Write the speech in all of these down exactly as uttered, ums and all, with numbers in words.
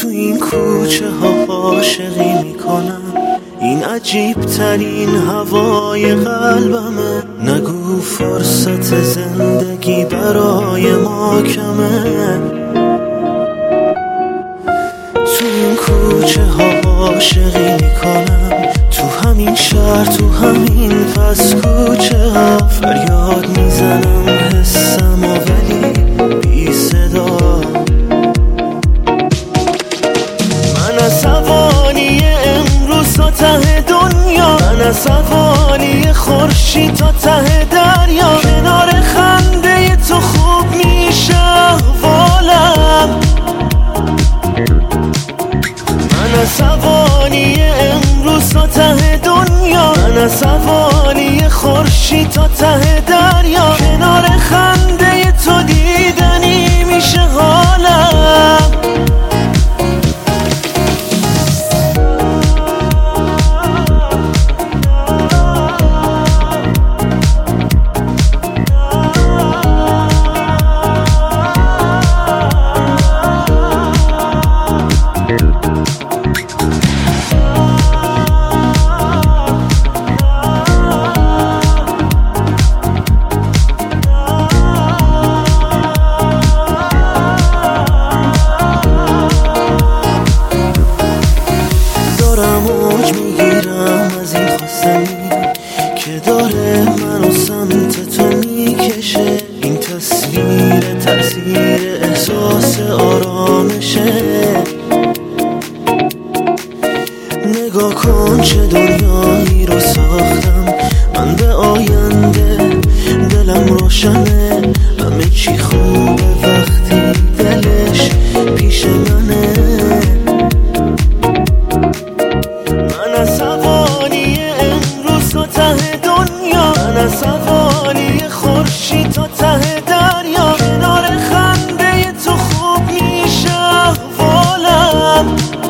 تو این کوچه ها عاشقی میکنم، این عجیب ترین هوای قلبمه. نگو فرصت زندگی برای ما کمه. تو این کوچه ها عاشقی میکنم، تو همین شهر، تو همین پس کوچه ها. فریاد میزنم حسم و ولی بی صدا. من عصبانی امروز تا ته دنیا، من عصبانی خورشید تا ته دریا. کنار خنده تو خوب میشه احوالم. من عصبانی امروز تا ته دنیا، من عصبانی خورشید تا ته دریا. کنار خنده تو دیدنی میشه حالم. موج میگیرم از این خواستنی که داره منو سمت تو میکشه. این تصویر تأثیر احساس آرامشه. نگاه کن چه دنیایی رو ساختم من به آینده. دلم روشنه، همه چی خوبه وقتی دلش پیش منه. من عصبانی خورشید تا ته دریا. کنار خنده تو خوب میشه احوالم.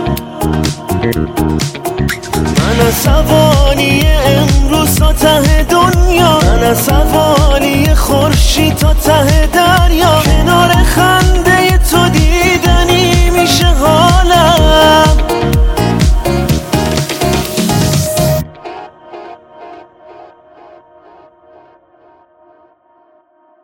من عصبانی امروز تا ته دنیا، من عصبانی خورشید تا ته دریا.